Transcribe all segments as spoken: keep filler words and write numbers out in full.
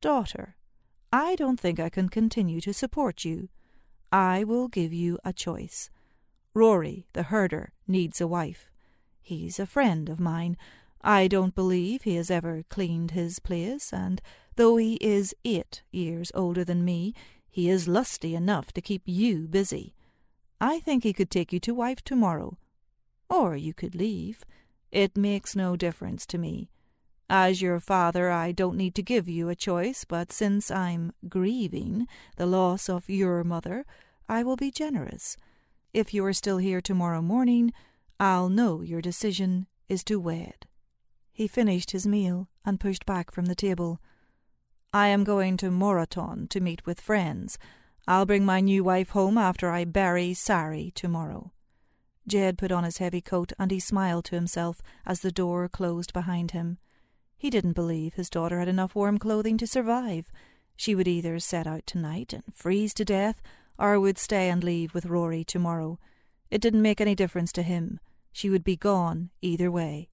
Daughter, I don't think I can continue to support you. I will give you a choice. Rory, the herder, needs a wife. He's a friend of mine. I don't believe he has ever cleaned his place, and though he is eight years older than me, he is lusty enough to keep you busy. I think he could take you to wife tomorrow. Or you could leave. It makes no difference to me. As your father, I don't need to give you a choice, but since I'm grieving the loss of your mother, I will be generous. If you are still here tomorrow morning, I'll know your decision is to wed." He finished his meal and pushed back from the table. "I am going to Moreton to meet with friends. I'll bring my new wife home after I bury Sari tomorrow." Jed put on his heavy coat and he smiled to himself as the door closed behind him. He didn't believe his daughter had enough warm clothing to survive. She would either set out tonight and freeze to death, or would stay and leave with Rory tomorrow. It didn't make any difference to him. She would be gone either way.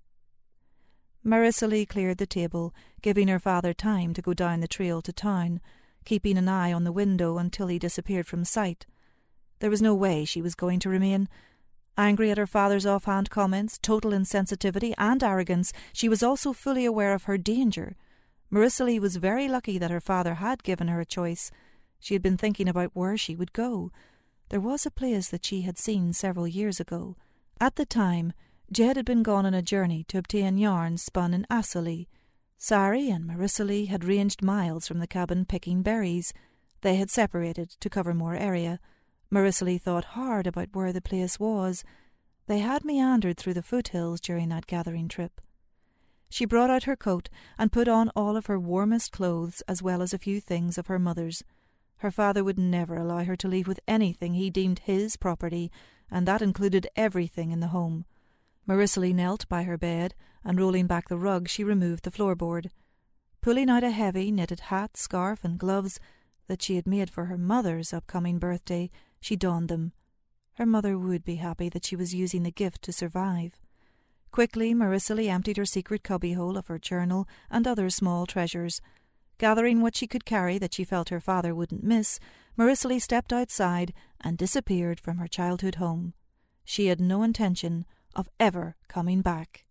Maricely cleared the table, giving her father time to go down the trail to town, keeping an eye on the window until he disappeared from sight. There was no way she was going to remain. Angry at her father's offhand comments, total insensitivity and arrogance, she was also fully aware of her danger. Maricely was very lucky that her father had given her a choice. She had been thinking about where she would go. There was a place that she had seen several years ago. At the time, Jed had been gone on a journey to obtain yarn spun in Assalee. Sari and Maricely had ranged miles from the cabin picking berries. They had separated to cover more area. Maricely thought hard about where the place was. They had meandered through the foothills during that gathering trip. She brought out her coat and put on all of her warmest clothes as well as a few things of her mother's. Her father would never allow her to leave with anything he deemed his property, and that included everything in the home. Maricely knelt by her bed, and rolling back the rug she removed the floorboard. Pulling out a heavy knitted hat, scarf and gloves that she had made for her mother's upcoming birthday, she donned them. Her mother would be happy that she was using the gift to survive. Quickly, Maricely emptied her secret cubbyhole of her journal and other small treasures. Gathering what she could carry that she felt her father wouldn't miss, Maricely stepped outside and disappeared from her childhood home. She had no intention of ever coming back.